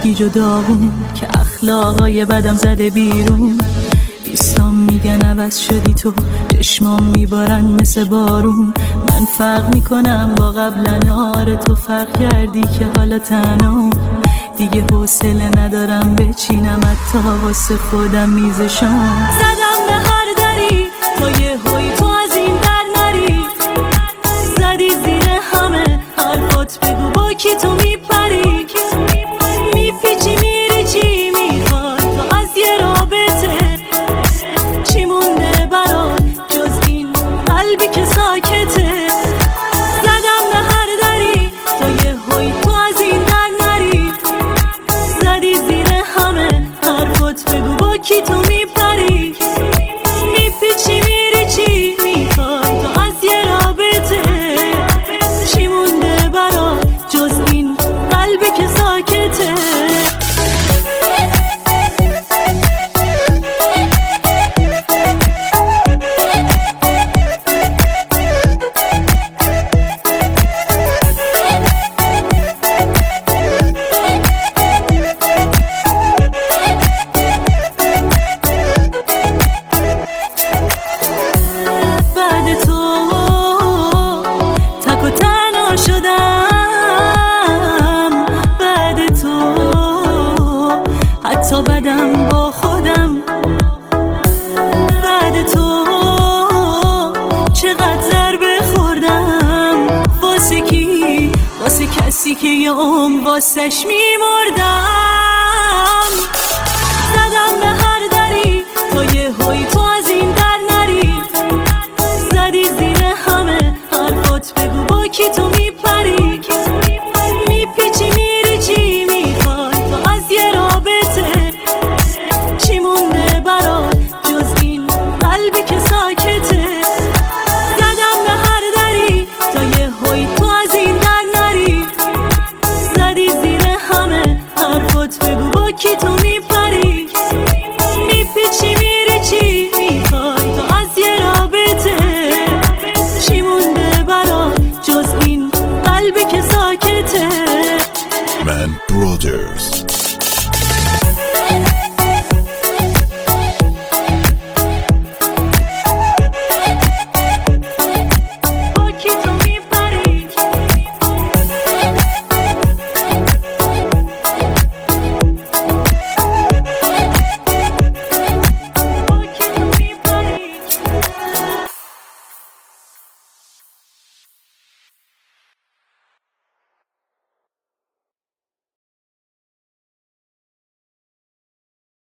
شدی جداون که اخلاقای بدم زده بیرون. دوستان میگن عوض شدی تو، چشمام میبارن مثل بارون. من فرق میکنم با قبلا، آره تو فرق کردی که حالا تنها دیگه حوصله ندارم بچینم حتی واسه خودم میز شام. زدم به هر دری تا یه هوی تو از این در نری، زدی زیر همه حرفات بگو با کی تو میپری، میپیچی میری چی میخوای تو از یه رابطه، چی مونده برات جز این قلبی که ساکته. زدم به هر دری تا یه هوی تو از این در نری، زدی زیر همه حرفات بگو با کی تو میپری، میپیچی میری چی میخوای تو از یه رابطه، چی مونده برات جز این قلبی که ساکته. تا بدم با خودم بعد تو چقدر ضربه خوردم، واسه کی؟ واسه کسی که یه عمر واسش میمردم. زدم به هر دری تا یه هوی تو از